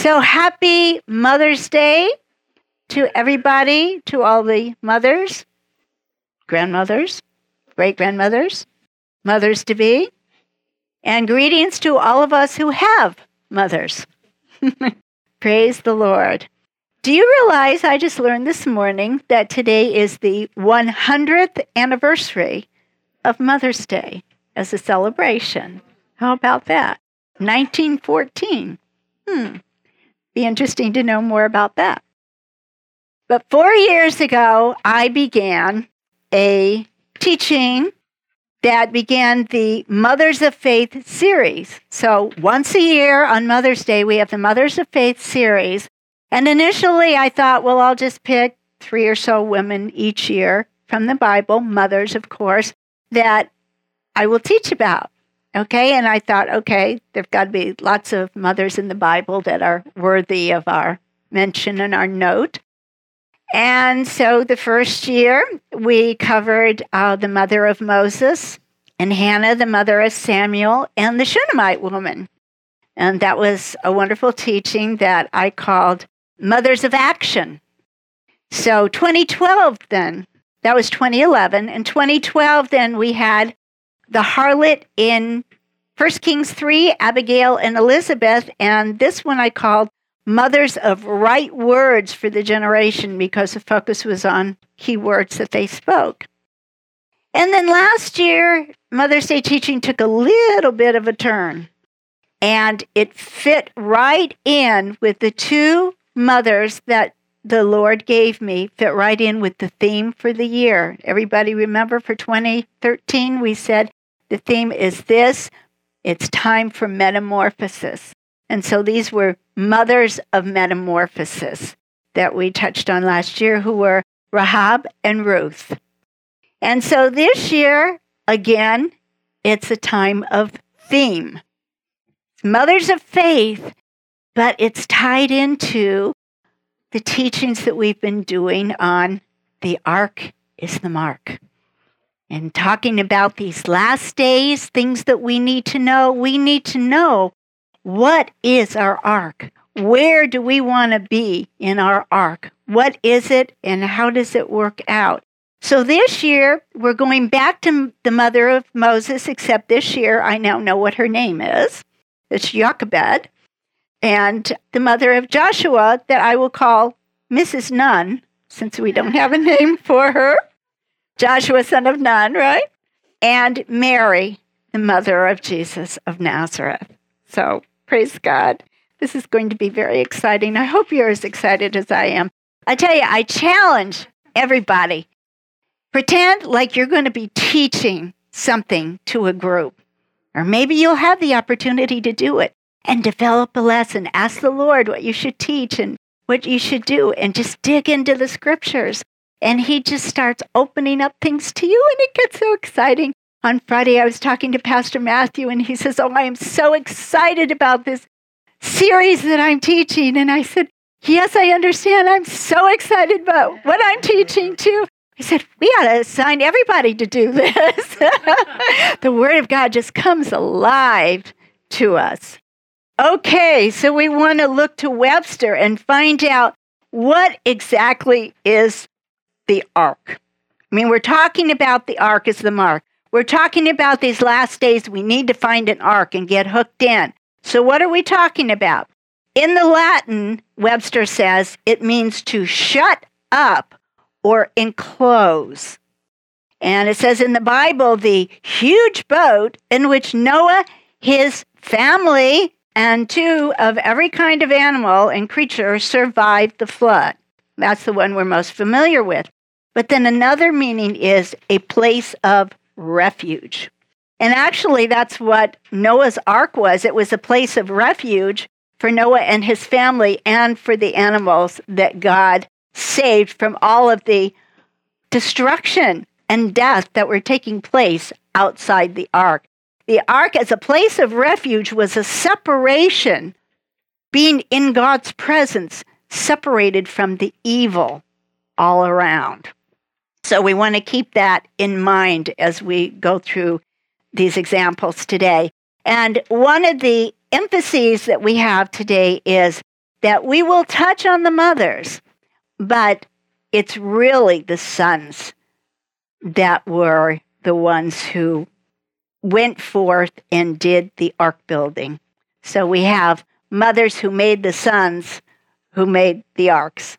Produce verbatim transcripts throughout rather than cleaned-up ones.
So happy Mother's Day to everybody, to all the mothers, grandmothers, great-grandmothers, mothers-to-be, and greetings to all of us who have mothers. Praise the Lord. Do you realize I just learned this morning that today is the one hundredth anniversary of Mother's Day as a celebration? How about that? nineteen fourteen. Hmm. Be interesting to know more about that. But four years ago, I began a teaching that began the Mothers of Faith series. So once a year on Mother's Day, we have the Mothers of Faith series. And initially I thought, well, I'll just pick three or so women each year from the Bible, mothers, of course, that I will teach about. Okay, and I thought, okay, there've got to be lots of mothers in the Bible that are worthy of our mention and our note. And so the first year, we covered uh, the mother of Moses, and Hannah, the mother of Samuel, and the Shunammite woman. And that was a wonderful teaching that I called Mothers of Action. So twenty twelve then, that was twenty eleven. In twenty twelve then, we had the harlot in First Kings three, Abigail and Elizabeth, and this one I called Mothers of Right Words for the Generation, because the focus was on key words that they spoke. And then last year, Mother's Day teaching took a little bit of a turn, and it fit right in with the two mothers that the Lord gave me, fit right in with the theme for the year. Everybody remember for twenty thirteen, we said the theme is this: it's time for metamorphosis. And so these were mothers of metamorphosis that we touched on last year, who were Rahab and Ruth. And so this year, again, it's a time of theme. Mothers of faith, but it's tied into the teachings that we've been doing on the ark is the mark. And talking about these last days, things that we need to know, we need to know, what is our ark? Where do we want to be in our ark? What is it, and how does it work out? So this year, we're going back to the mother of Moses, except this year I now know what her name is. It's Jochebed. And the mother of Joshua, that I will call Missus Nun, since we don't have a name for her. Joshua, son of Nun, right? And Mary, the mother of Jesus of Nazareth. So, praise God. This is going to be very exciting. I hope you're as excited as I am. I tell you, I challenge everybody. Pretend like you're going to be teaching something to a group. Or maybe you'll have the opportunity to do it and develop a lesson. Ask the Lord what you should teach and what you should do, and just dig into the scriptures. And he just starts opening up things to you, and it gets so exciting. On Friday, I was talking to Pastor Matthew, and he says, oh, I am so excited about this series that I'm teaching. And I said, yes, I understand. I'm so excited about what I'm teaching, too. He said, we ought to assign everybody to do this. The Word of God just comes alive to us. Okay, so we want to look to Webster and find out what exactly is the ark. I mean, we're talking about the ark as the mark. We're talking about these last days. We need to find an ark and get hooked in. So what are we talking about? In the Latin, Webster says, it means to shut up or enclose. And it says in the Bible, the huge boat in which Noah, his family, and two of every kind of animal and creature survived the flood. That's the one we're most familiar with. But then another meaning is a place of refuge. And actually, that's what Noah's Ark was. It was a place of refuge for Noah and his family and for the animals that God saved from all of the destruction and death that were taking place outside the ark. The ark as a place of refuge was a separation, being in God's presence, separated from the evil all around. So we want to keep that in mind as we go through these examples today. And one of the emphases that we have today is that we will touch on the mothers, but it's really the sons that were the ones who went forth and did the ark building. So we have mothers who made the sons who made the arks.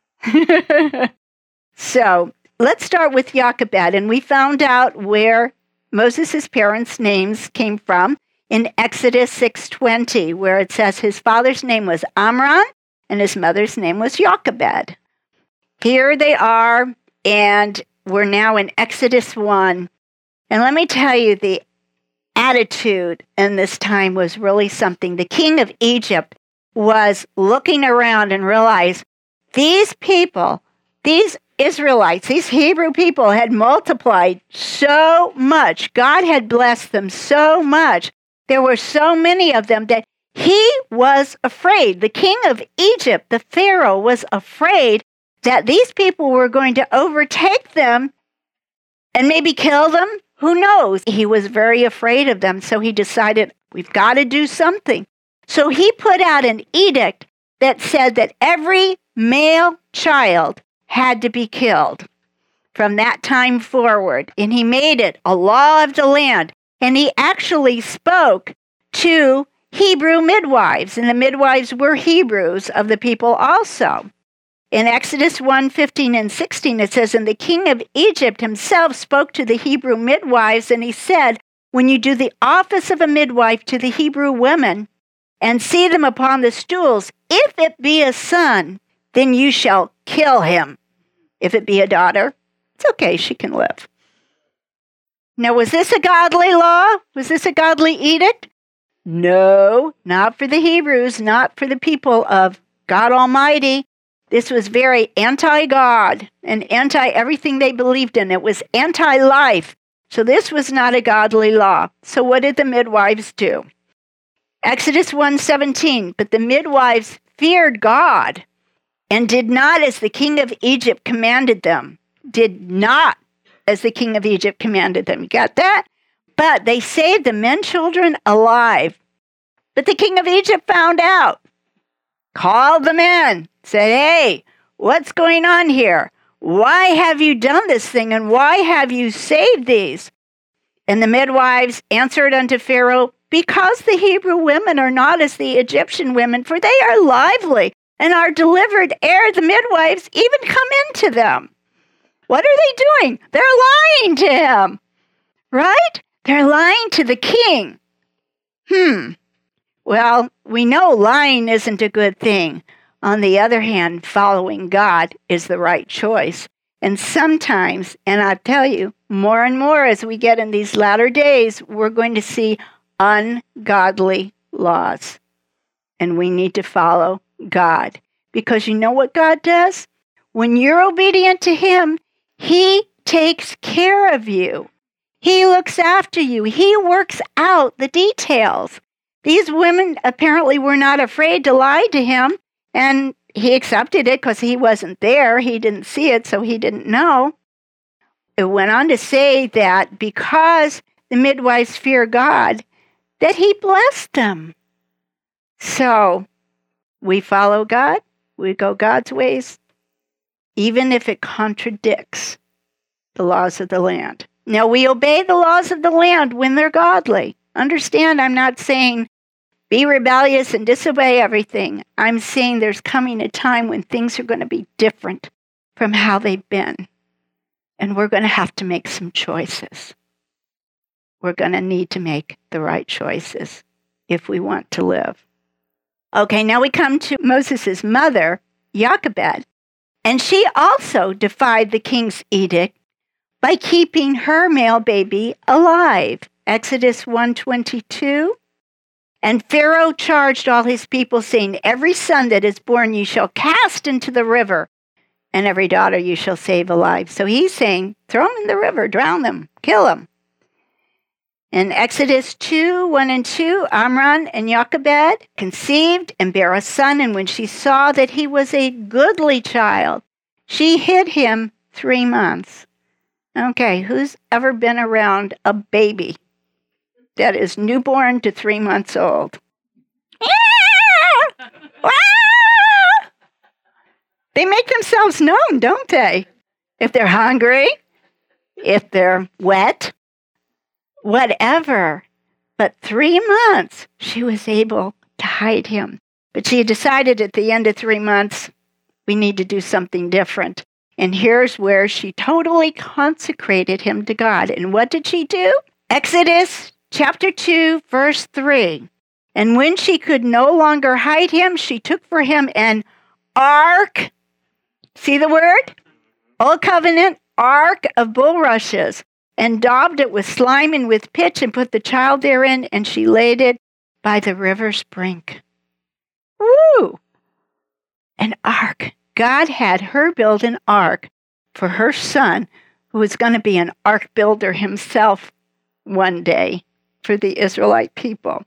So let's start with Jochebed, and we found out where Moses' parents' names came from in Exodus six twenty, where it says his father's name was Amram and his mother's name was Jochebed. Here they are, and we're now in Exodus one. And let me tell you, the attitude in this time was really something. The king of Egypt was looking around and realized these people, these Israelites, these Hebrew people had multiplied so much. God had blessed them so much. There were so many of them that he was afraid. The king of Egypt, the Pharaoh, was afraid that these people were going to overtake them and maybe kill them. Who knows? He was very afraid of them, so he decided, we've got to do something. So he put out an edict that said that every male child had to be killed from that time forward. And he made it a law of the land. And he actually spoke to Hebrew midwives, and the midwives were Hebrews of the people also. In Exodus one, fifteen and sixteen, it says, and the king of Egypt himself spoke to the Hebrew midwives, and he said, when you do the office of a midwife to the Hebrew women and see them upon the stools, if it be a son, then you shall kill him. If it be a daughter, it's okay, she can live. Now, was this a godly law? Was this a godly edict? No, not for the Hebrews, not for the people of God Almighty. This was very anti-God and anti-everything they believed in. It was anti-life. So this was not a godly law. So what did the midwives do? Exodus one seventeen, but the midwives feared God and did not as the king of Egypt commanded them. Did not as the king of Egypt commanded them. You got that? But they saved the men children alive. But the king of Egypt found out, called the men, said, hey, what's going on here? Why have you done this thing, and why have you saved these? And the midwives answered unto Pharaoh, because the Hebrew women are not as the Egyptian women, for they are lively and are delivered ere the midwives even come into them. What are they doing? They're lying to him, right? They're lying to the king. Hmm. Well, we know lying isn't a good thing. On the other hand, following God is the right choice. And sometimes, and I tell you, more and more as we get in these latter days, we're going to see ungodly laws. And we need to follow God. Because you know what God does? When you're obedient to him, he takes care of you. He looks after you. He works out the details. These women apparently were not afraid to lie to him, and he accepted it because he wasn't there. He didn't see it, so he didn't know. It went on to say that because the midwives fear God, that he blessed them. So we follow God. We go God's ways, even if it contradicts the laws of the land. Now, we obey the laws of the land when they're godly. Understand, I'm not saying be rebellious and disobey everything. I'm saying there's coming a time when things are going to be different from how they've been. And we're going to have to make some choices. We're going to need to make the right choices if we want to live. Okay, now we come to Moses' mother, Jochebed. And she also defied the king's edict by keeping her male baby alive. Exodus one twenty-two. And Pharaoh charged all his people, saying, every son that is born you shall cast into the river, and every daughter you shall save alive. So he's saying, throw them in the river, drown them, kill them. In Exodus two, one and two, Amram and Jochebed conceived and bare a son, and when she saw that he was a goodly child, she hid him three months. Okay, who's ever been around a baby that is newborn to three months old? make themselves known, don't they? If they're hungry, if they're wet, whatever. But three months, she was able to hide him. But she decided at the end of three months, we need to do something different. And here's where she totally consecrated him to God. And what did she do? Exodus chapter two, verse three. And when she could no longer hide him, she took for him an ark. See the word? Old covenant, ark of bulrushes, and daubed it with slime and with pitch, and put the child therein, and she laid it by the river's brink. Woo! An ark. God had her build an ark for her son, who was going to be an ark builder himself one day for the Israelite people.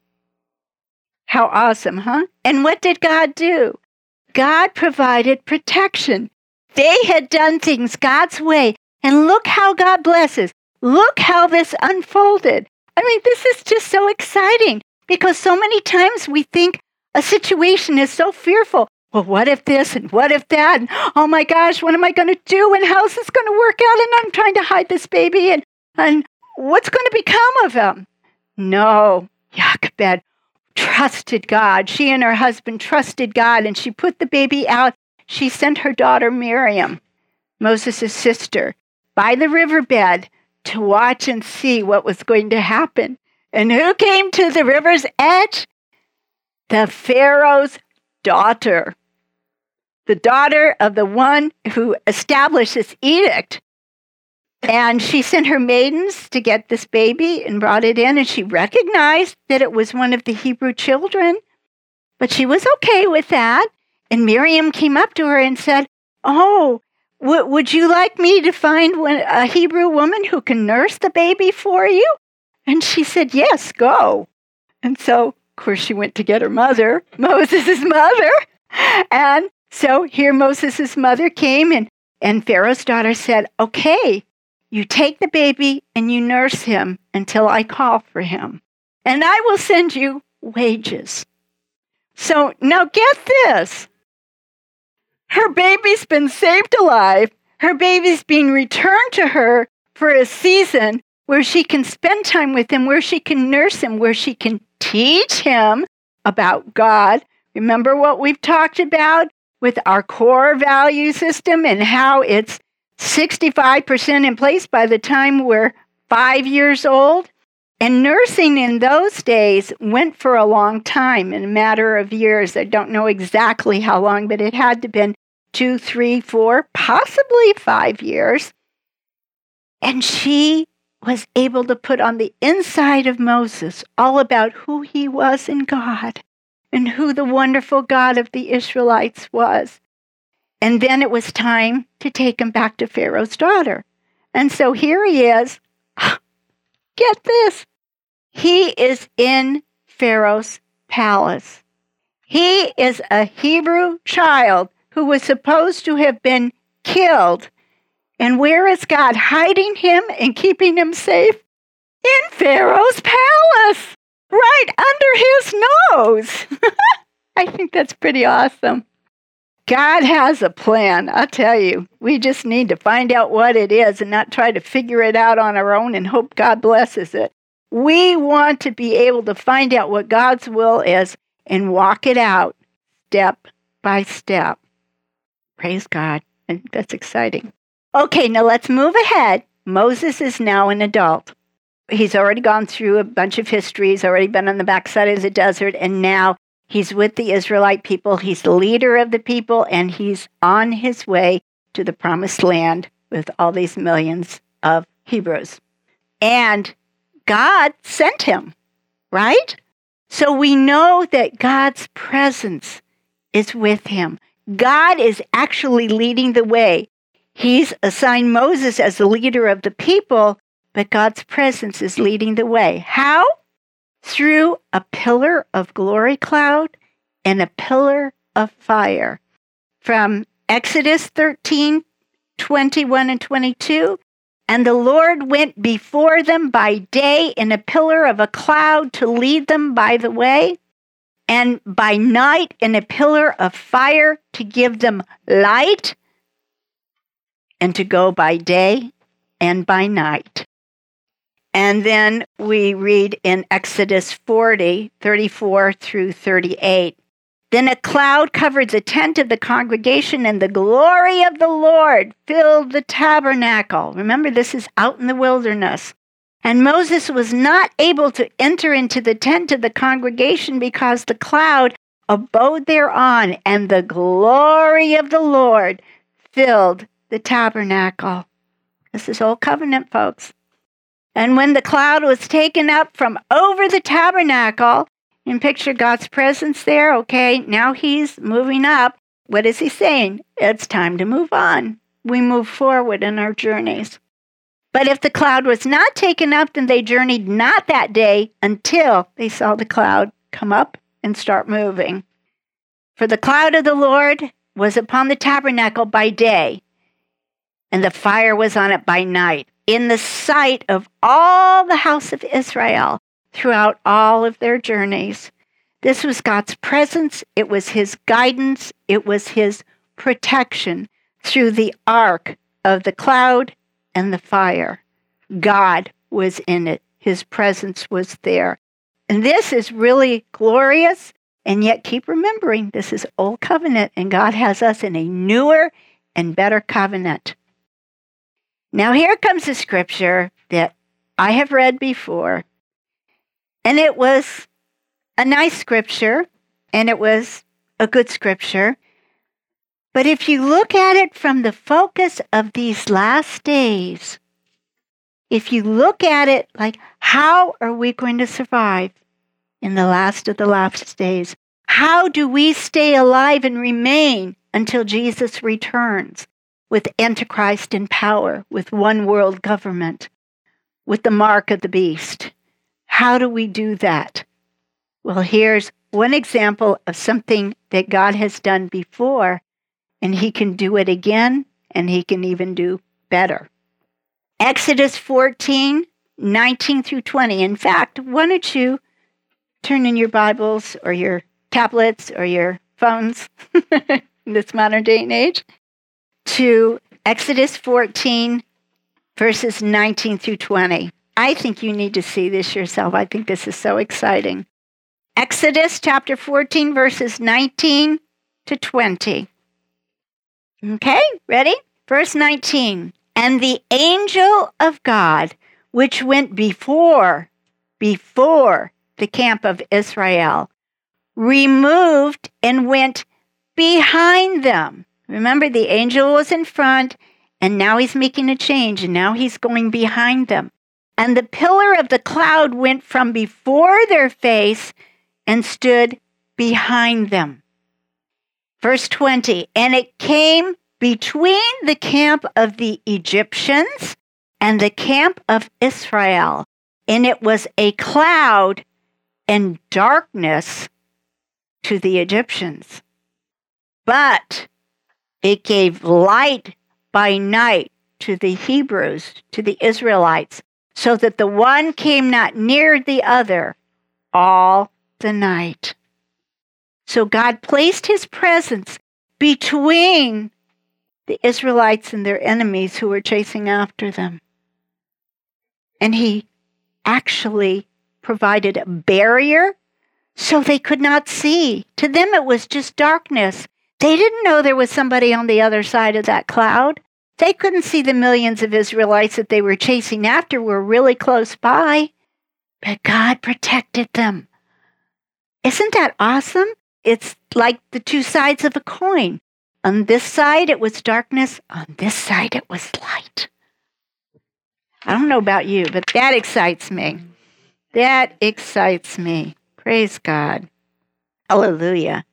How awesome, huh? And what did God do? God provided protection. They had done things God's way, and look how God blesses. Look how this unfolded. I mean, this is just so exciting, because so many times we think a situation is so fearful. Well, what if this and what if that? And, oh my gosh, what am I going to do? And how's this going to work out? And I'm trying to hide this baby. And, and what's going to become of him? No, Jochebed trusted God. She and her husband trusted God, and she put the baby out. She sent her daughter Miriam, Moses' sister, by the riverbed to watch and see what was going to happen. And who came to the river's edge? The Pharaoh's daughter. The daughter of the one who established this edict. And she sent her maidens to get this baby and brought it in, and she recognized that it was one of the Hebrew children. But she was okay with that. And Miriam came up to her and said, oh, w- would you like me to find one, a Hebrew woman who can nurse the baby for you? And she said, yes, go. And so, of course, she went to get her mother, Moses' mother. And so here Moses' mother came, and, and Pharaoh's daughter said, okay, you take the baby and you nurse him until I call for him, and I will send you wages. So now get this. Her baby's been saved alive. Her baby's being returned to her for a season where she can spend time with him, where she can nurse him, where she can teach him about God. Remember what we've talked about with our core value system and how it's sixty-five percent in place by the time we're five years old? And nursing in those days went for a long time, in a matter of years. I don't know exactly how long, but it had to have been two, three, four, possibly five years. And she was able to put on the inside of Moses all about who he was in God and who the wonderful God of the Israelites was. And then it was time to take him back to Pharaoh's daughter. And so here he is. Get this. He is in Pharaoh's palace. He is a Hebrew child who was supposed to have been killed. And where is God hiding him and keeping him safe? In Pharaoh's palace, right under his nose. I think that's pretty awesome. God has a plan, I'll tell you. We just need to find out what it is and not try to figure it out on our own and hope God blesses it. We want to be able to find out what God's will is and walk it out step by step. Praise God. I think that's exciting. Okay, now let's move ahead. Moses is now an adult. He's already gone through a bunch of history. He's already been on the backside of the desert, and now he's with the Israelite people. He's the leader of the people, and he's on his way to the promised land with all these millions of Hebrews. And God sent him, right? So we know that God's presence is with him. God is actually leading the way. He's assigned Moses as the leader of the people, but God's presence is leading the way. How? Through a pillar of glory cloud and a pillar of fire. From Exodus thirteen, twenty-one and twenty-two, and the Lord went before them by day in a pillar of a cloud to lead them by the way, and by night in a pillar of fire to give them light and to go by day and by night. And then we read in Exodus forty, thirty-four through thirty-eight. Then a cloud covered the tent of the congregation, and the glory of the Lord filled the tabernacle. Remember, this is out in the wilderness. And Moses was not able to enter into the tent of the congregation because the cloud abode thereon, and the glory of the Lord filled the tabernacle. This is Old Covenant, folks. And when the cloud was taken up from over the tabernacle, and picture God's presence there, okay, now he's moving up. What is he saying? It's time to move on. We move forward in our journeys. But if the cloud was not taken up, then they journeyed not that day until they saw the cloud come up and start moving. For the cloud of the Lord was upon the tabernacle by day, and the fire was on it by night, in the sight of all the house of Israel throughout all of their journeys. This was God's presence. It was his guidance. It was his protection through the ark of the cloud and the fire. God was in it. His presence was there. And this is really glorious. And yet keep remembering, this is Old Covenant, and God has us in a newer and better covenant. Now here comes a scripture that I have read before. And it was a nice scripture, and it was a good scripture. But if you look at it from the focus of these last days, if you look at it like, how are we going to survive in the last of the last days? How do we stay alive and remain until Jesus returns with Antichrist in power, with one world government, with the mark of the beast? How do we do that? Well, here's one example of something that God has done before, and he can do it again, and he can even do better. Exodus fourteen, nineteen through twenty. In fact, why don't you turn in your Bibles or your tablets or your phones in this modern day and age to Exodus fourteen, verses nineteen through twenty. I think you need to see this yourself. I think this is so exciting. Exodus chapter fourteen, verses nineteen to twenty. Okay, ready? Verse nineteen. And the angel of God, which went before, before the camp of Israel, removed and went behind them. Remember, the angel was in front, and now he's making a change, and now he's going behind them. And the pillar of the cloud went from before their face and stood behind them. Verse twenty, and it came between the camp of the Egyptians and the camp of Israel, and it was a cloud and darkness to the Egyptians. But it gave light by night to the Hebrews, to the Israelites, so that the one came not near the other all the night. So God placed his presence between the Israelites and their enemies who were chasing after them. And he actually provided a barrier so they could not see. To them, it was just darkness. They didn't know there was somebody on the other side of that cloud. They couldn't see the millions of Israelites that they were chasing after were really close by. But God protected them. Isn't that awesome? It's like the two sides of a coin. On this side, it was darkness. On this side, it was light. I don't know about you, but that excites me. That excites me. Praise God. Hallelujah.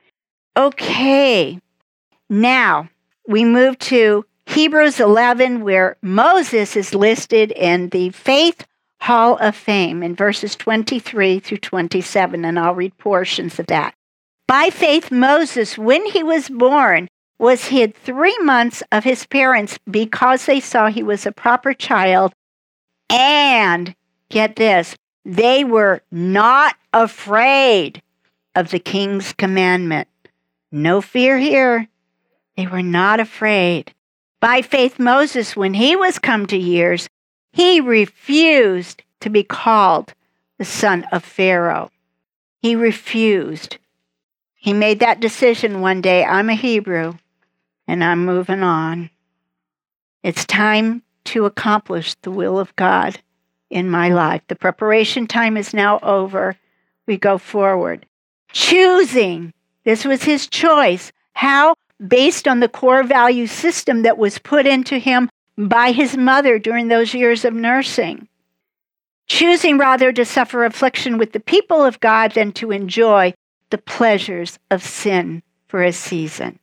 Okay. Now, we move to Hebrews eleven, where Moses is listed in the Faith Hall of Fame in verses twenty-three through twenty-seven, and I'll read portions of that. By faith, Moses, when he was born, was hid three months of his parents because they saw he was a proper child. And, get this, they were not afraid of the king's commandment. No fear here. They were not afraid By faith, Moses, when he was come to years, he refused to be called the son of Pharaoh. He refused. He made that decision one day. I'm a Hebrew, and I'm moving on. It's time to accomplish the will of God in my life. The preparation time is now over. We go forward. Choosing. This was his choice. How? Based on the core value system that was put into him by his mother during those years of nursing. Choosing rather to suffer affliction with the people of God than to enjoy the pleasures of sin for a season.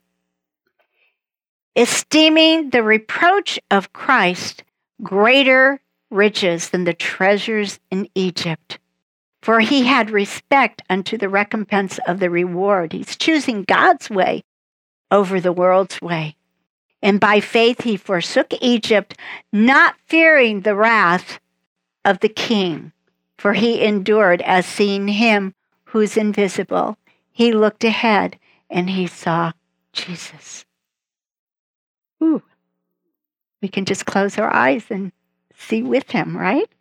Esteeming the reproach of Christ greater riches than the treasures in Egypt. For he had respect unto the recompense of the reward. He's choosing God's way over the world's way. And by faith he forsook Egypt, not fearing the wrath of the king. For he endured as seeing him who's invisible. He looked ahead and he saw Jesus. Ooh, we can just close our eyes and see with him, right?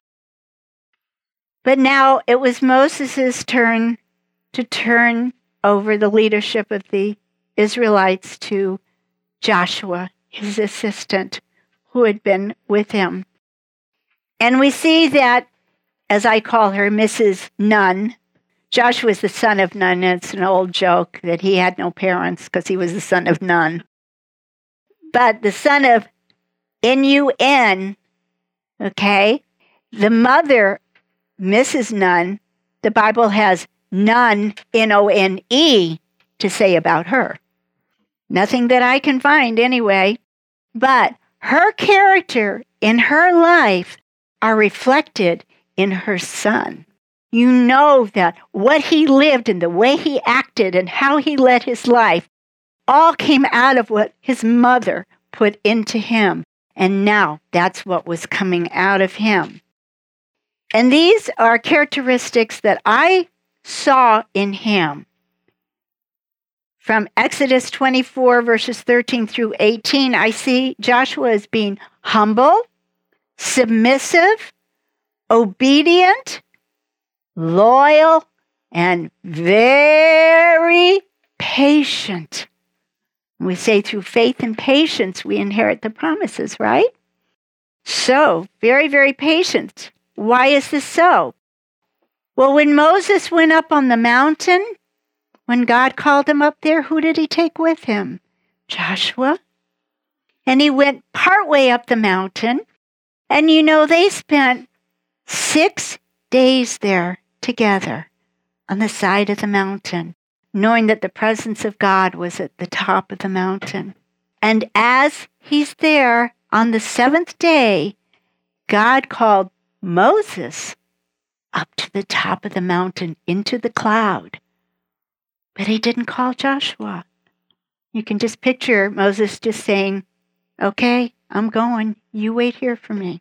But now it was Moses' turn to turn over the leadership of the Israelites to Joshua, his assistant, who had been with him. And we see that, as I call her, Missus Nun. Joshua is the son of Nun. It's an old joke that he had no parents because he was the son of Nun. But the son of N U N, okay, the mother, Missus Nun, the Bible has Nun, N O N E, to say about her. Nothing that I can find anyway. But her character in her life are reflected in her son. You know that what he lived and the way he acted and how he led his life all came out of what his mother put into him. And now that's what was coming out of him. And these are characteristics that I saw in him. From Exodus twenty-four, verses thirteen through eighteen, I see Joshua as being humble, submissive, obedient, loyal, and very patient. We say through faith and patience we inherit the promises, right? So, very, very patient. Why is this so? Well, when Moses went up on the mountain, when God called him up there, who did he take with him? Joshua. And he went partway up the mountain, and you know, they spent six days there together on the side of the mountain, knowing that the presence of God was at the top of the mountain. And as he's there on the seventh day, God called Moses up to the top of the mountain into the cloud. But he didn't call Joshua. You can just picture Moses just saying, okay, I'm going. You wait here for me.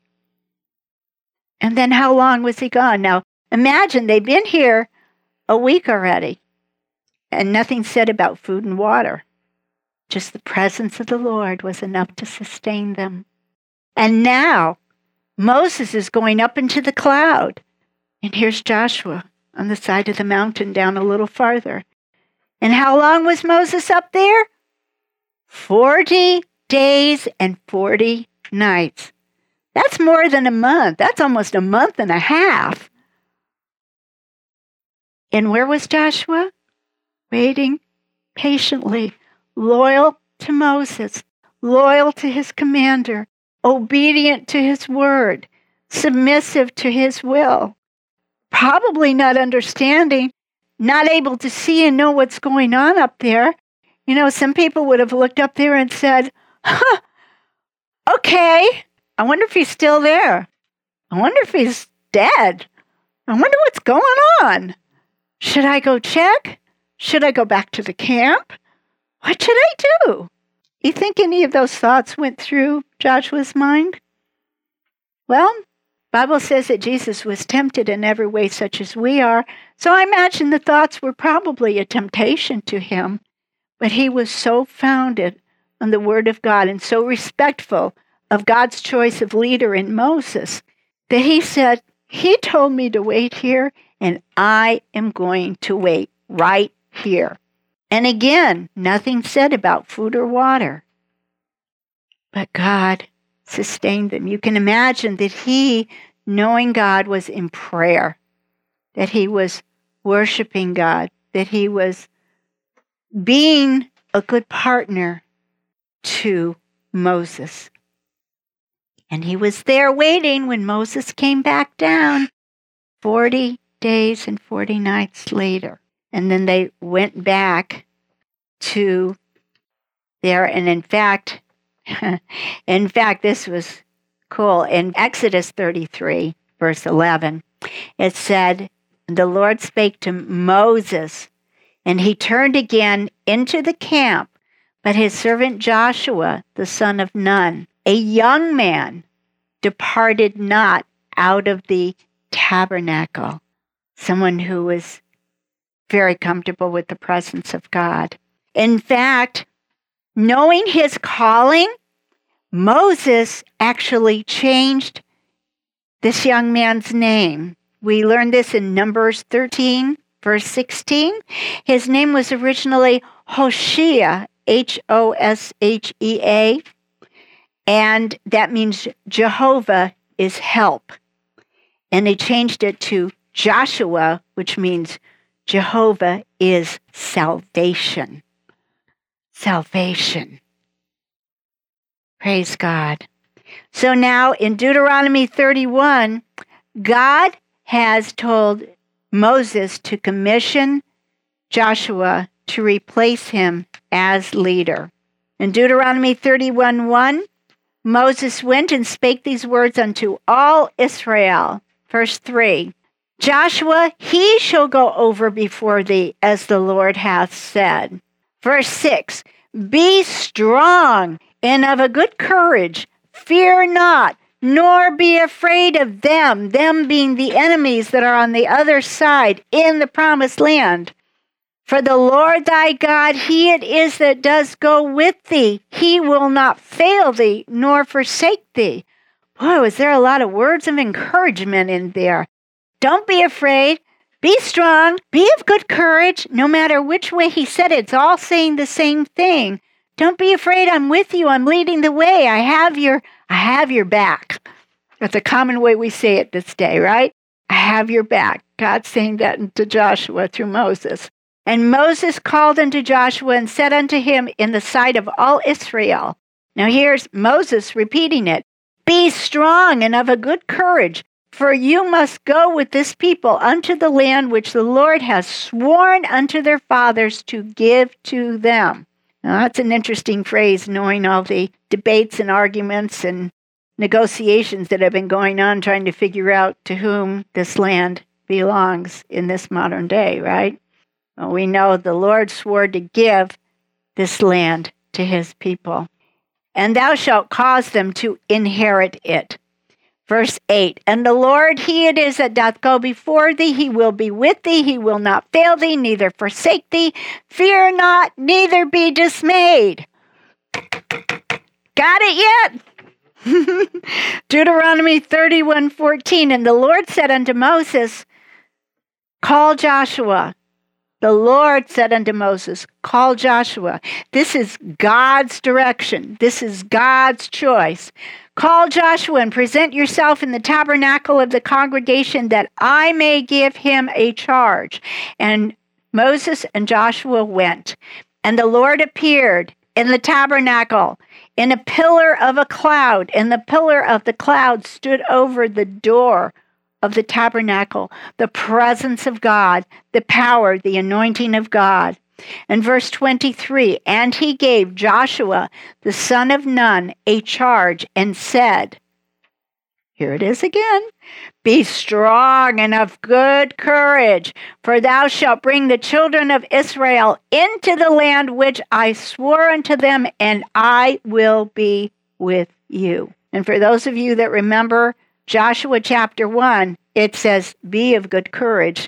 And then how long was he gone? Now, imagine they've been here a week already. And nothing said about food and water. Just the presence of the Lord was enough to sustain them. And now, Moses is going up into the cloud. And here's Joshua on the side of the mountain down a little farther. And how long was Moses up there? Forty days and forty nights. That's more than a month. That's almost a month and a half. And where was Joshua? Waiting patiently, loyal to Moses, loyal to his commander, obedient to his word, submissive to his will, probably not understanding, not able to see and know what's going on up there. You know, some people would have looked up there and said, huh, okay, I wonder if he's still there. I wonder if he's dead. I wonder what's going on. Should I go check? Should I go back to the camp? What should I do? You think any of those thoughts went through Joshua's mind? Well, Bible says that Jesus was tempted in every way such as we are, so I imagine the thoughts were probably a temptation to him, but he was so founded on the word of God and so respectful of God's choice of leader in Moses that he said, he told me to wait here, and I am going to wait right here. And again, nothing said about food or water. But God sustained them. You can imagine that he, knowing God, was in prayer, that he was worshiping God, that he was being a good partner to Moses. And he was there waiting when Moses came back down forty days and forty nights later. And then they went back to there. And in fact, in fact, this was cool. In Exodus thirty-three, verse eleven, it said, the Lord spake to Moses, and he turned again into the camp, but his servant Joshua, the son of Nun, a young man, departed not out of the tabernacle. Someone who was very comfortable with the presence of God. In fact, knowing his calling, Moses actually changed this young man's name. We learned this in Numbers thirteen, verse sixteen. His name was originally Hoshea, H O S H E A, and that means Jehovah is help. And they changed it to Joshua, which means Jehovah is salvation. Salvation. Praise God. So now in Deuteronomy thirty-one, God has told Moses to commission Joshua to replace him as leader. In Deuteronomy thirty-one one, Moses went and spake these words unto all Israel. Verse three, Joshua, he shall go over before thee, as the Lord hath said. Verse six, be strong and of a good courage, fear not, nor be afraid of them, them being the enemies that are on the other side in the promised land. For the Lord thy God, he it is that does go with thee. He will not fail thee, nor forsake thee. Boy, was there a lot of words of encouragement in there. Don't be afraid. Be strong. Be of good courage. No matter which way he said it, it's all saying the same thing. Don't be afraid. I'm with you. I'm leading the way. I have your, I have your back. That's a common way we say it this day, right? I have your back. God's saying that to Joshua through Moses. And Moses called unto Joshua and said unto him in the sight of all Israel. Now here's Moses repeating it. Be strong and of a good courage, for you must go with this people unto the land which the Lord has sworn unto their fathers to give to them. Now that's an interesting phrase, knowing all the debates and arguments and negotiations that have been going on trying to figure out to whom this land belongs in this modern day, right? Well, we know the Lord swore to give this land to his people. And thou shalt cause them to inherit it. Verse eight, and the Lord, he it is that doth go before thee. He will be with thee. He will not fail thee, neither forsake thee. Fear not, neither be dismayed. Got it yet? Deuteronomy thirty-one fourteen, and the Lord said unto Moses, call Joshua. The Lord said unto Moses, call Joshua. This is God's direction. This is God's choice. Call Joshua and present yourself in the tabernacle of the congregation that I may give him a charge. And Moses and Joshua went. And the Lord appeared in the tabernacle in a pillar of a cloud. And the pillar of the cloud stood over the door of the tabernacle, the presence of God, the power, the anointing of God. And verse twenty-three, and he gave Joshua, the son of Nun, a charge and said, here it is again, be strong and of good courage, for thou shalt bring the children of Israel into the land which I swore unto them, and I will be with you. And for those of you that remember Joshua chapter one, it says, be of good courage.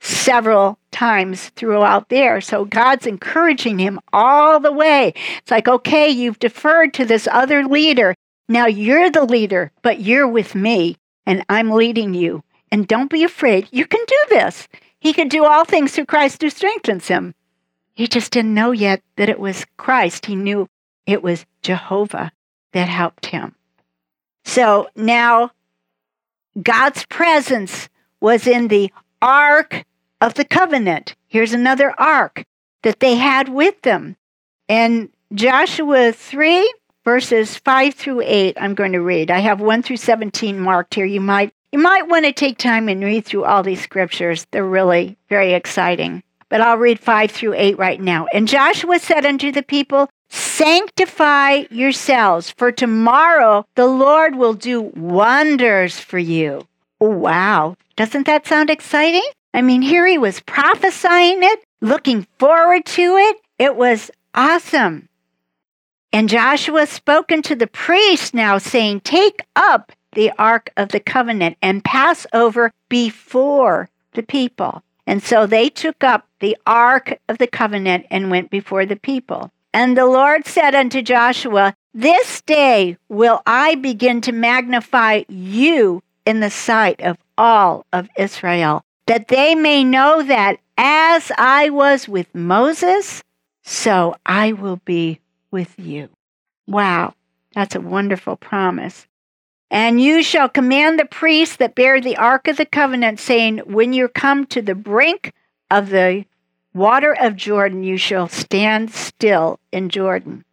several times throughout there. So God's encouraging him all the way. It's like, okay, you've deferred to this other leader. Now you're the leader, but you're with me, and I'm leading you. And don't be afraid. You can do this. He can do all things through Christ who strengthens him. He just didn't know yet that it was Christ. He knew it was Jehovah that helped him. So now God's presence was in the Ark of the Covenant. Here's another ark that they had with them. And Joshua three, verses five through eight, I'm going to read. I have one through seventeen marked here. You might, you might want to take time and read through all these scriptures. They're really very exciting. But I'll read five through eight right now. And Joshua said unto the people, sanctify yourselves, for tomorrow the Lord will do wonders for you. Oh, wow. Doesn't that sound exciting? I mean, here he was prophesying it, looking forward to it. It was awesome. And Joshua spoke unto the priests now, saying, take up the Ark of the Covenant and pass over before the people. And so they took up the Ark of the Covenant and went before the people. And the Lord said unto Joshua, this day will I begin to magnify you in the sight of all of Israel, that they may know that as I was with Moses, so I will be with you. Wow, that's a wonderful promise. And you shall command the priests that bear the Ark of the Covenant, saying, when you come to the brink of the water of Jordan, you shall stand still in Jordan.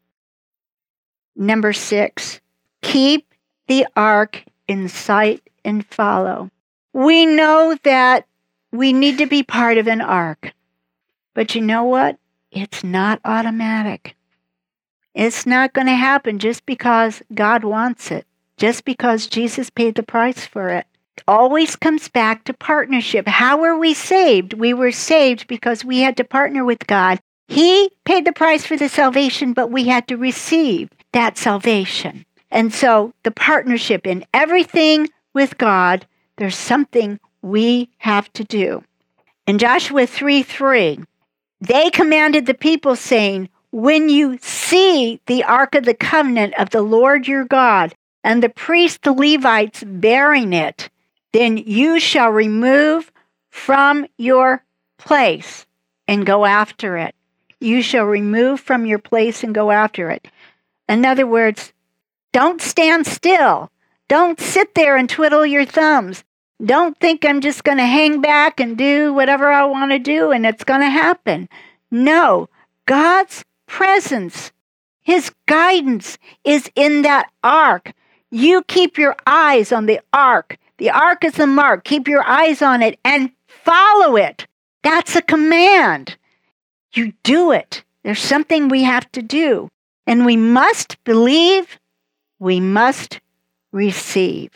Number six, keep the ark in sight and follow. We know that we need to be part of an ark. But you know what? It's not automatic. It's not going to happen just because God wants it, just because Jesus paid the price for it. It always comes back to partnership. How were we saved? We were saved because we had to partner with God. He paid the price for the salvation, but we had to receive that salvation. And so the partnership in everything with God, there's something we have to do. In Joshua three three, they commanded the people, saying, when you see the Ark of the Covenant of the Lord your God, and the priests, the Levites, bearing it, then you shall remove from your place and go after it. You shall remove from your place and go after it. In other words, don't stand still. Don't sit there and twiddle your thumbs. Don't think I'm just going to hang back and do whatever I want to do and it's going to happen. No, God's presence, his guidance is in that ark. You keep your eyes on the ark. The ark is the mark. Keep your eyes on it and follow it. That's a command. You do it. There's something we have to do. And we must believe. We must receive.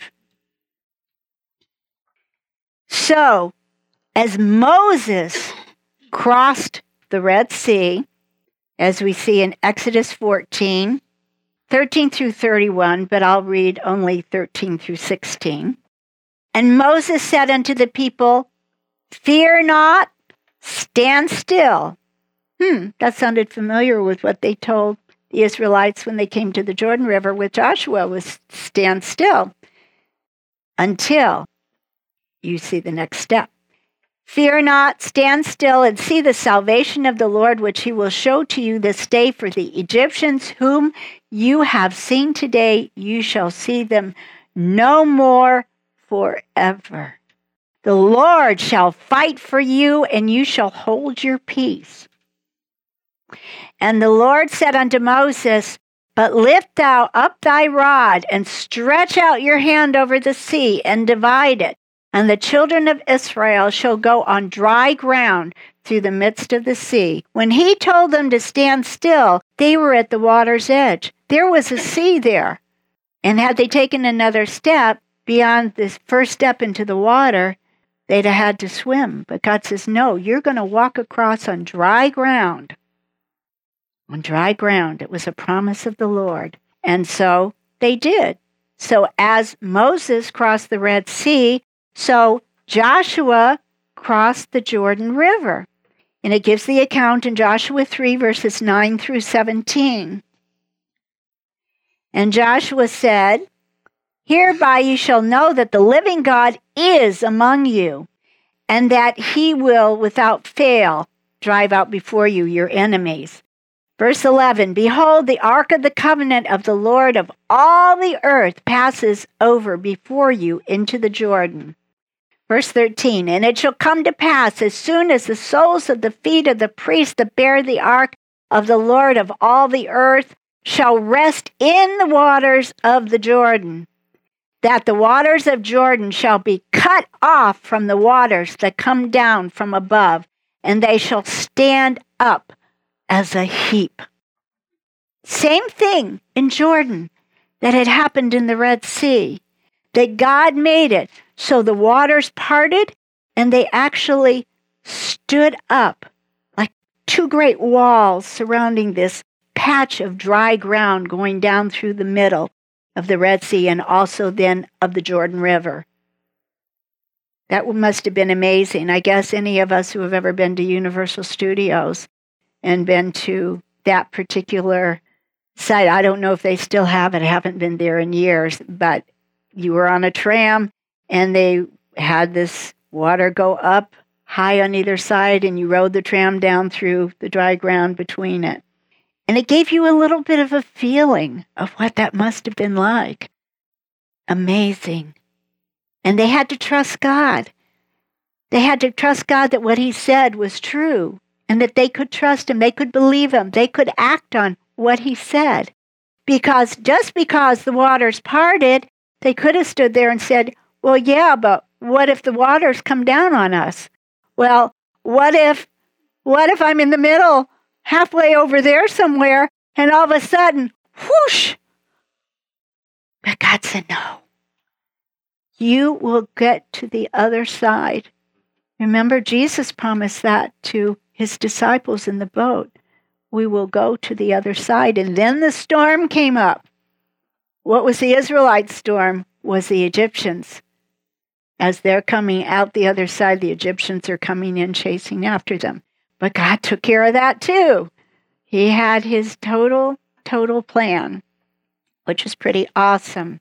So, as Moses crossed the Red Sea, as we see in Exodus fourteen, thirteen through thirty-one, but I'll read only thirteen through sixteen. And Moses said unto the people, fear not, stand still. Hmm, that sounded familiar with what they told the Israelites when they came to the Jordan River with Joshua, was stand still until you see the next step. Fear not, stand still and see the salvation of the Lord, which he will show to you this day. For the Egyptians whom you have seen today, you shall see them no more forever. The Lord shall fight for you, and you shall hold your peace. And the Lord said unto Moses, but lift thou up thy rod, and stretch out your hand over the sea, and divide it. And the children of Israel shall go on dry ground through the midst of the sea. When he told them to stand still, they were at the water's edge. There was a sea there. And had they taken another step beyond this first step into the water, they'd have had to swim. But God says, no, you're going to walk across on dry ground. On dry ground. It was a promise of the Lord. And so they did. So as Moses crossed the Red Sea, so Joshua crossed the Jordan River. And it gives the account in Joshua three, verses nine through seventeen. And Joshua said, "Hereby you shall know that the living God is among you, and that he will without fail drive out before you your enemies." Verse eleven, "Behold, the ark of the covenant of the Lord of all the earth passes over before you into the Jordan." Verse thirteen, "And it shall come to pass, as soon as the soles of the feet of the priests that bear the ark of the Lord of all the earth shall rest in the waters of the Jordan, that the waters of Jordan shall be cut off from the waters that come down from above, and they shall stand up as a heap." Same thing in Jordan that had happened in the Red Sea, that God made it so the waters parted and they actually stood up like two great walls surrounding this patch of dry ground going down through the middle of the Red Sea and also then of the Jordan River. That must have been amazing. I guess any of us who have ever been to Universal Studios and been to that particular site, I don't know if they still have it. I haven't been there in years, but you were on a tram and they had this water go up high on either side, and you rode the tram down through the dry ground between it. And it gave you a little bit of a feeling of what that must have been like. Amazing. And they had to trust God. They had to trust God that what he said was true, and that they could trust him, they could believe him, they could act on what he said. Because just because the waters parted, they could have stood there and said, "Well, yeah, but what if the waters come down on us? Well, what if, what if I'm in the middle, halfway over there somewhere, and all of a sudden, whoosh!" But God said, "No. You will get to the other side." Remember, Jesus promised that to his disciples in the boat. We will go to the other side. And then the storm came up. What was the Israelites' storm? Was the Egyptians. As they're coming out the other side, the Egyptians are coming in chasing after them. But God took care of that too. He had his total, total plan, which is pretty awesome.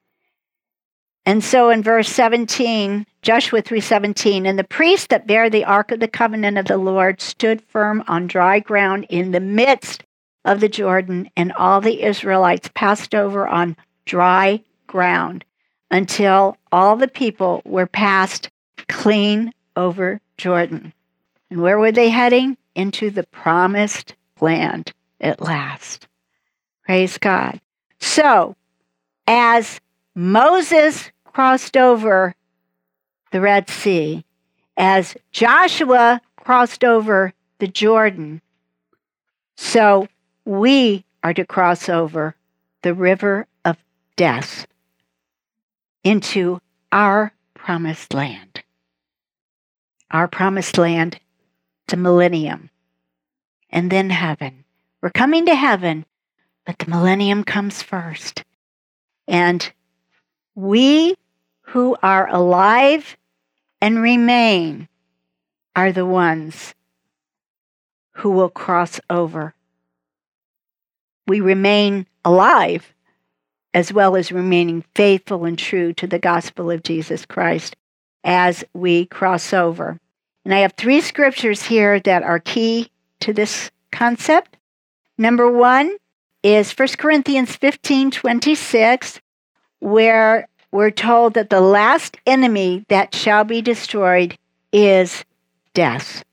And so in verse seventeen, Joshua three seventeen, "And the priests that bear the ark of the covenant of the Lord stood firm on dry ground in the midst of the Jordan, and all the Israelites passed over on dry ground until all the people were passed clean over Jordan." And where were they heading? Into the promised land at last. Praise God. So, as Moses crossed over the Red Sea, as Joshua crossed over the Jordan, so we are to cross over the river of death into our promised land. Our promised land, the millennium, and then heaven. We're coming to heaven, but the millennium comes first. And we who are alive and remain are the ones who will cross over. We remain alive as well as remaining faithful and true to the gospel of Jesus Christ as we cross over. And I have three scriptures here that are key to this concept. Number one is First Corinthians fifteen twenty-six, where we're told that the last enemy that shall be destroyed is death.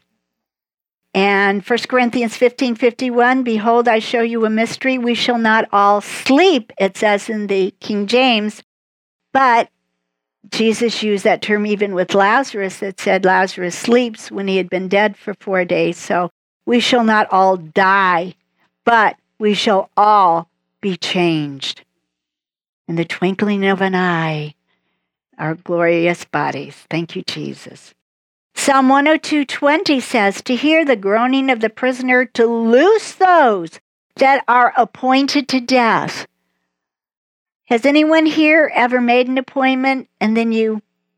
And First Corinthians fifteen fifty-one, "Behold, I show you a mystery. We shall not all sleep," it says in the King James. But Jesus used that term even with Lazarus, that said Lazarus sleeps when he had been dead for four days. So we shall not all die, but we shall all be changed. In the twinkling of an eye, our glorious bodies. Thank you, Jesus. Psalm one oh two twenty says, "To hear the groaning of the prisoner, to loose those that are appointed to death." Has anyone here ever made an appointment and then you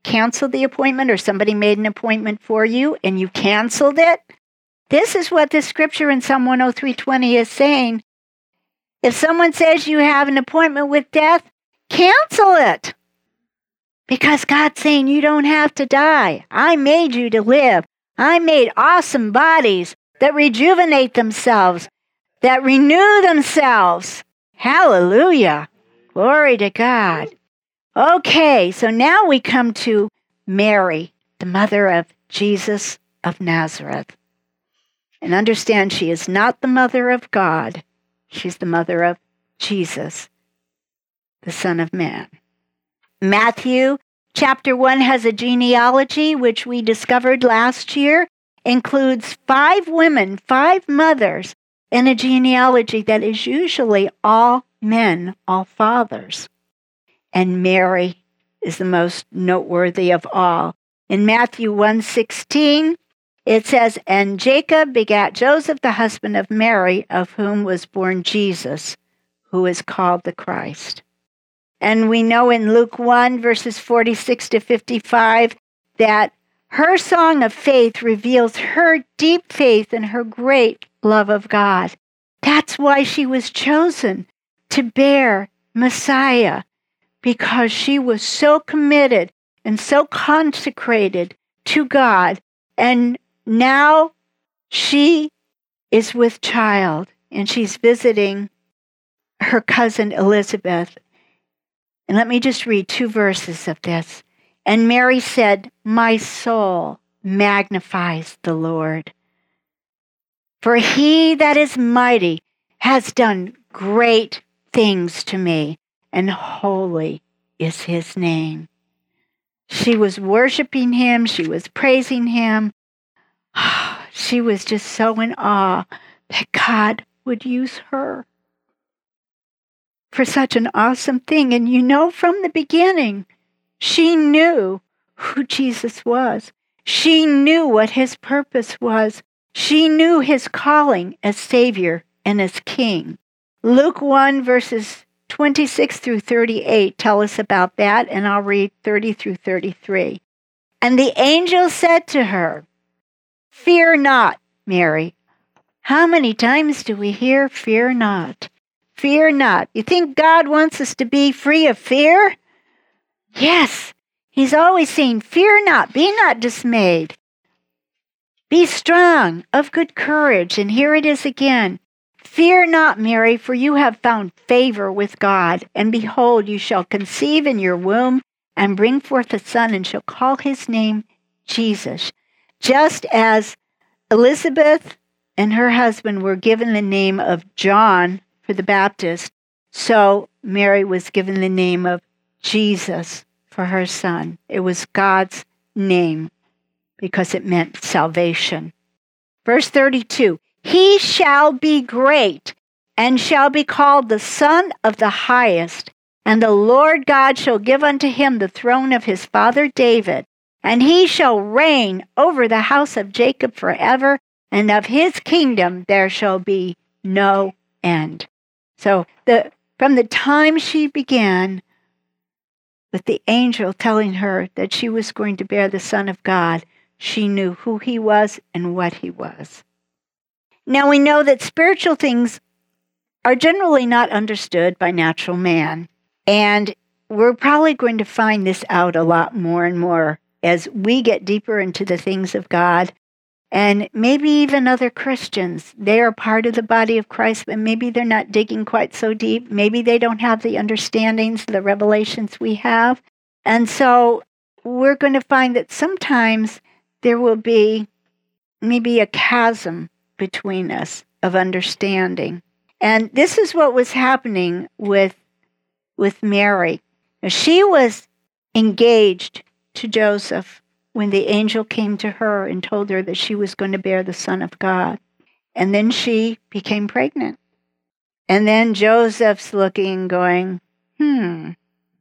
canceled the appointment, or somebody made an appointment for you and you canceled it. This is what the scripture in Psalm one oh three twenty is saying. If someone says you have an appointment with death, cancel it. Because God's saying you don't have to die. I made you to live. I made awesome bodies that rejuvenate themselves, that renew themselves. Hallelujah. Glory to God. Okay, so now we come to Mary, the mother of Jesus of Nazareth. And understand, she is not the mother of God. She's the mother of Jesus, the Son of Man. Matthew chapter one has a genealogy, which we discovered last year, includes five women, five mothers, in a genealogy that is usually all men, all fathers. And Mary is the most noteworthy of all. In Matthew one sixteen, it says, and Jacob begat Joseph, the husband of Mary, of whom was born Jesus, who is called the Christ. And we know in Luke one, verses forty-six to fifty-five, that her song of faith reveals her deep faith and her great love of God. That's why she was chosen to bear Messiah, because she was so committed and so consecrated to God. And now she is with child, and she's visiting her cousin Elizabeth. And let me just read two verses of this. And Mary said, my soul magnifies the Lord, for he that is mighty has done great things to me, and holy is his name. She was worshiping him. She was praising him. She was just so in awe that God would use her for such an awesome thing. And you know, from the beginning, she knew who Jesus was. She knew what his purpose was. She knew his calling as Savior and as King. Luke one, verses twenty-six through thirty-eight tell us about that, and I'll read thirty through thirty-three. And the angel said to her, fear not, Mary. How many times do we hear fear not? Fear not. You think God wants us to be free of fear? Yes. He's always saying, fear not, be not dismayed. Be strong, of good courage. And here it is again. Fear not, Mary, for you have found favor with God. And behold, you shall conceive in your womb and bring forth a son, and shall call his name Jesus. Just as Elizabeth and her husband were given the name of John for the Baptist, so Mary was given the name of Jesus for her son. It was God's name because it meant salvation. Verse thirty-two, he shall be great and shall be called the Son of the Highest, and the Lord God shall give unto him the throne of his father David, and he shall reign over the house of Jacob forever, and of his kingdom there shall be no end. So the from the time she began with the angel telling her that she was going to bear the Son of God, she knew who he was and what he was. Now we know that spiritual things are generally not understood by natural man. And we're probably going to find this out a lot more and more as we get deeper into the things of God. And maybe even other Christians, they are part of the body of Christ, but maybe they're not digging quite so deep. Maybe they don't have the understandings, the revelations we have. And so we're going to find that sometimes there will be maybe a chasm between us of understanding. And this is what was happening with, with Mary. She was engaged to Joseph when the angel came to her and told her that she was going to bear the Son of God. And then she became pregnant. And then Joseph's looking, going, hmm,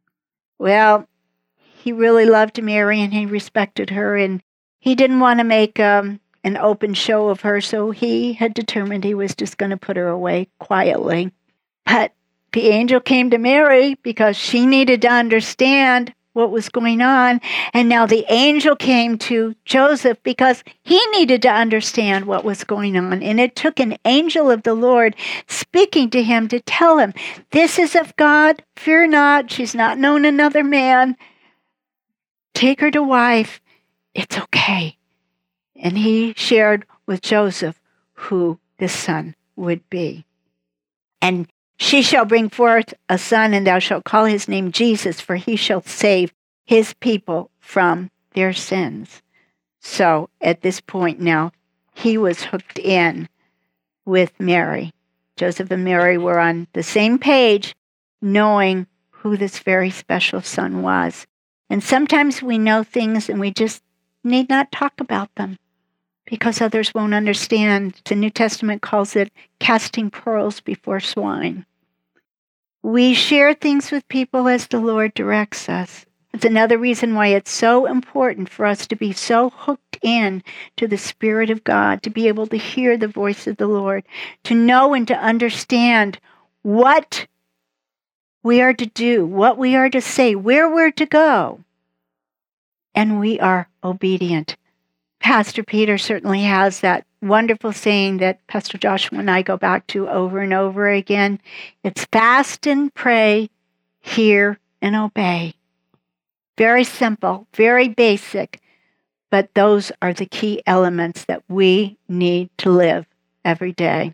well, he really loved Mary and he respected her, and he didn't want to make um, an open show of her, so he had determined he was just going to put her away quietly. But the angel came to Mary because she needed to understand what was going on. And now the angel came to Joseph because he needed to understand what was going on. And it took an angel of the Lord speaking to him to tell him, this is of God, fear not, she's not known another man. Take her to wife, it's okay. And he shared with Joseph who this son would be. And she shall bring forth a son, and thou shalt call his name Jesus, for he shall save his people from their sins. So at this point now, he was hooked in with Mary. Joseph and Mary were on the same page, knowing who this very special son was. And sometimes we know things and we just need not talk about them because others won't understand. The New Testament calls it casting pearls before swine. We share things with people as the Lord directs us. It's another reason why it's so important for us to be so hooked in to the Spirit of God, to be able to hear the voice of the Lord, to know and to understand what we are to do, what we are to say, where we're to go. And we are obedient. Pastor Peter certainly has that wonderful saying that Pastor Joshua and I go back to over and over again. It's fast and pray, hear and obey. Very simple, very basic, but those are the key elements that we need to live every day.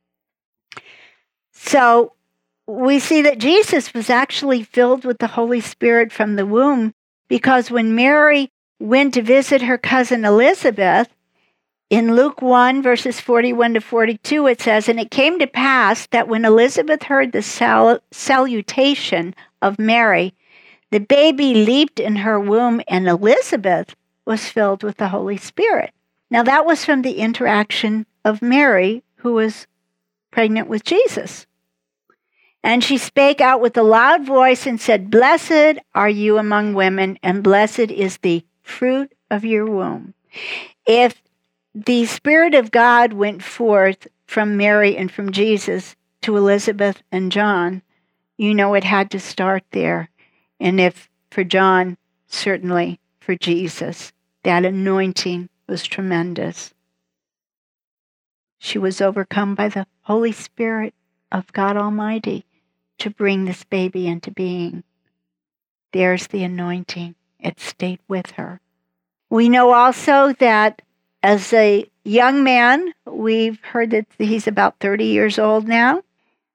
So we see that Jesus was actually filled with the Holy Spirit from the womb, because when Mary went to visit her cousin Elizabeth, in Luke one, verses forty-one to forty-two, it says, and it came to pass that when Elizabeth heard the sal- salutation of Mary, the baby leaped in her womb, and Elizabeth was filled with the Holy Spirit. Now that was from the interaction of Mary, who was pregnant with Jesus. And she spake out with a loud voice and said, blessed are you among women, and blessed is the fruit of your womb. If the Spirit of God went forth from Mary and from Jesus to Elizabeth and John, you know it had to start there. And if for John, certainly for Jesus, that anointing was tremendous. She was overcome by the Holy Spirit of God Almighty to bring this baby into being. There's the anointing. It stayed with her. We know also that as a young man, we've heard that he's about thirty years old now.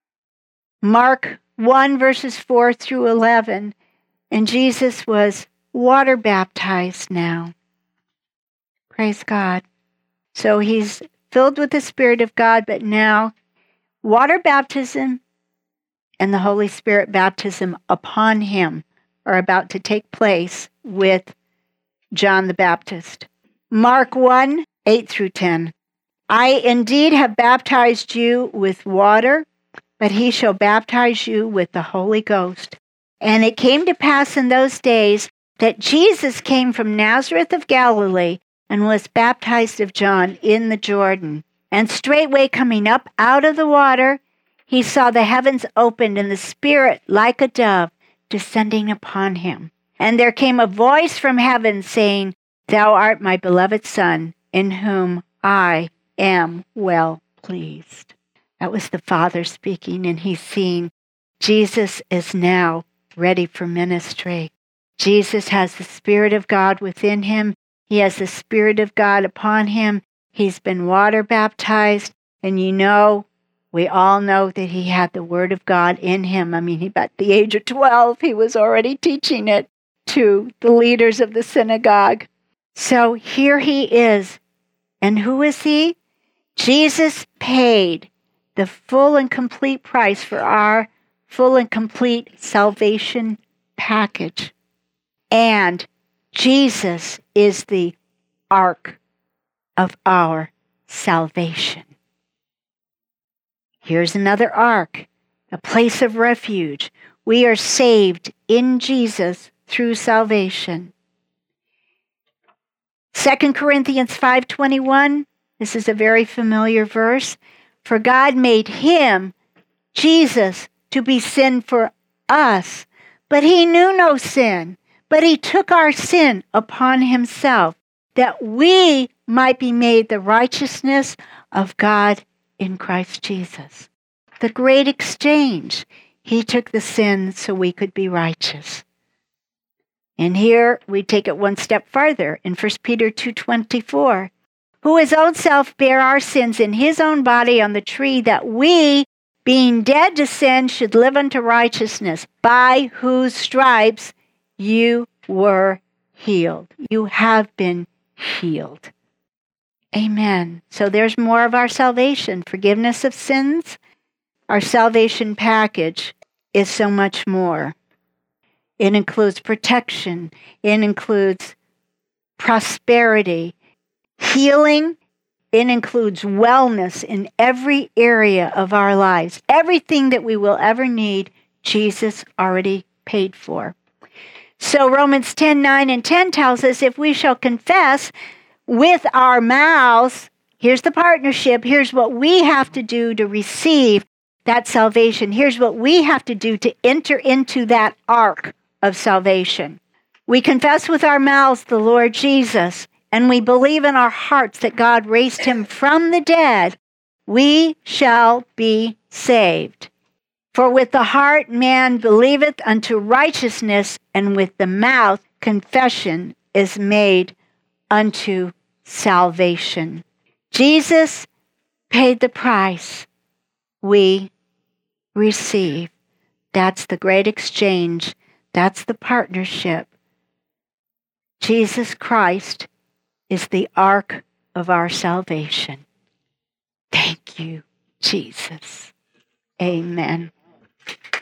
Mark one, verses four through eleven, and Jesus was water baptized now. Praise God. So he's filled with the Spirit of God, but now water baptism and the Holy Spirit baptism upon him are about to take place with John the Baptist. Mark one, eight through ten. I indeed have baptized you with water, but he shall baptize you with the Holy Ghost. And it came to pass in those days that Jesus came from Nazareth of Galilee and was baptized of John in the Jordan. And straightway coming up out of the water, he saw the heavens opened and the Spirit like a dove descending upon him. And there came a voice from heaven saying, Thou art my beloved Son, in whom I am well pleased. That was the Father speaking, and he's seen Jesus is now ready for ministry. Jesus has the Spirit of God within him. He has the Spirit of God upon him. He's been water baptized, and you know, we all know that he had the Word of God in him. I mean, he, at the age of twelve, he was already teaching it to the leaders of the synagogue. So here he is. And who is he? Jesus paid the full and complete price for our full and complete salvation package. And Jesus is the ark of our salvation. Here's another ark, a place of refuge. We are saved in Jesus through salvation. Second Corinthians five twenty-one, this is a very familiar verse. For God made him, Jesus, to be sin for us, but he knew no sin. But he took our sin upon himself, that we might be made the righteousness of God in Christ Jesus. The great exchange. He took the sin so we could be righteous. And here we take it one step farther in First Peter two twenty-four. Who his own self bare our sins in his own body on the tree, that we, being dead to sin, should live unto righteousness, by whose stripes you were healed. You have been healed. Amen. So there's more of our salvation. Forgiveness of sins. Our salvation package is so much more. It includes protection. It includes prosperity, healing. It includes wellness in every area of our lives. Everything that we will ever need, Jesus already paid for. So Romans ten, nine and ten tells us, if we shall confess with our mouths, here's the partnership, here's what we have to do to receive that salvation. Here's what we have to do to enter into that ark of salvation. We confess with our mouths the Lord Jesus, and we believe in our hearts that God raised him from the dead, we shall be saved. For with the heart man believeth unto righteousness, and with the mouth confession is made unto salvation. Jesus paid the price. We receive. That's the great exchange. That's the partnership. Jesus Christ is the ark of our salvation. Thank you, Jesus. Amen.